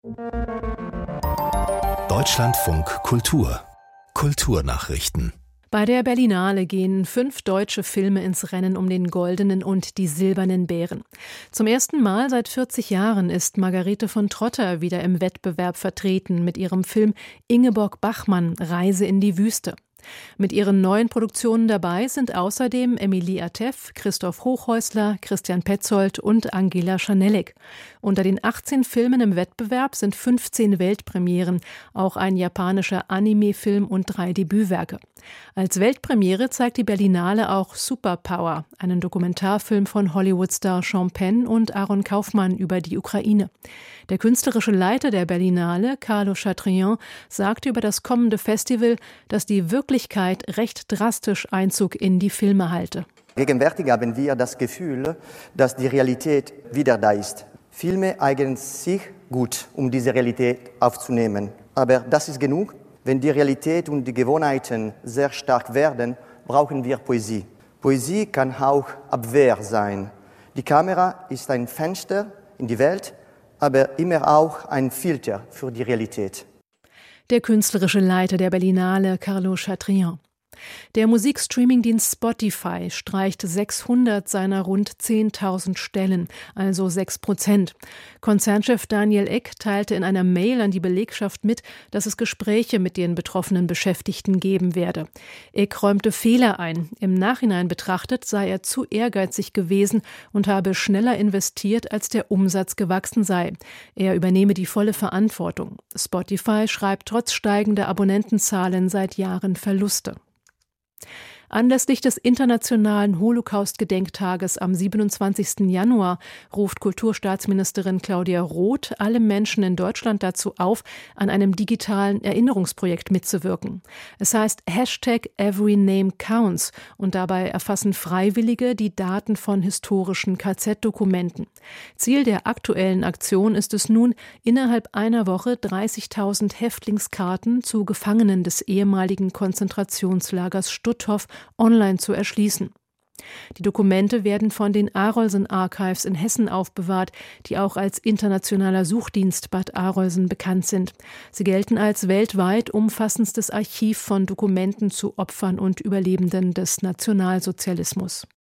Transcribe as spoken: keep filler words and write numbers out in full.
Deutschlandfunk Kultur Kulturnachrichten. Bei der Berlinale gehen fünf deutsche Filme ins Rennen um den Goldenen und die Silbernen Bären. Zum ersten Mal seit vierzig Jahren ist Margarete von Trotter wieder im Wettbewerb vertreten mit ihrem Film Ingeborg Bachmann – Reise in die Wüste. Mit ihren neuen Produktionen dabei sind außerdem Emilie Atef, Christoph Hochhäusler, Christian Petzold und Angela Schanellik. Unter den achtzehn Filmen im Wettbewerb sind fünfzehn Weltpremieren, auch ein japanischer Anime-Film und drei Debütwerke. Als Weltpremiere zeigt die Berlinale auch Superpower, einen Dokumentarfilm von Hollywood-Star Sean Penn und Aaron Kaufmann über die Ukraine. Der künstlerische Leiter der Berlinale, Carlo Chatrian, sagte über das kommende Festival, dass die Wirklichkeit recht drastisch Einzug in die Filme halte. Gegenwärtig haben wir das Gefühl, dass die Realität wieder da ist. Filme eignen sich gut, um diese Realität aufzunehmen. Aber das ist genug. Wenn die Realität und die Gewohnheiten sehr stark werden, brauchen wir Poesie. Poesie kann auch Abwehr sein. Die Kamera ist ein Fenster in die Welt, aber immer auch ein Filter für die Realität. Der künstlerische Leiter der Berlinale, Carlo Chatrian. Der Musikstreamingdienst Spotify streicht sechshundert seiner rund zehntausend Stellen, also sechs Prozent. Konzernchef Daniel Ek teilte in einer Mail an die Belegschaft mit, dass es Gespräche mit den betroffenen Beschäftigten geben werde. Ek räumte Fehler ein. Im Nachhinein betrachtet sei er zu ehrgeizig gewesen und habe schneller investiert, als der Umsatz gewachsen sei. Er übernehme die volle Verantwortung. Spotify schreibt trotz steigender Abonnentenzahlen seit Jahren Verluste. Anlässlich des Internationalen Holocaust-Gedenktages am siebenundzwanzigsten Januar ruft Kulturstaatsministerin Claudia Roth alle Menschen in Deutschland dazu auf, an einem digitalen Erinnerungsprojekt mitzuwirken. Es heißt Hashtag Every Name Counts und dabei erfassen Freiwillige die Daten von historischen K Z-Dokumenten. Ziel der aktuellen Aktion ist es nun, innerhalb einer Woche dreißigtausend Häftlingskarten zu Gefangenen des ehemaligen Konzentrationslagers Stutthof online zu erschließen. Die Dokumente werden von den Arolsen Archives in Hessen aufbewahrt, die auch als internationaler Suchdienst Bad Arolsen bekannt sind. Sie gelten als weltweit umfassendstes Archiv von Dokumenten zu Opfern und Überlebenden des Nationalsozialismus.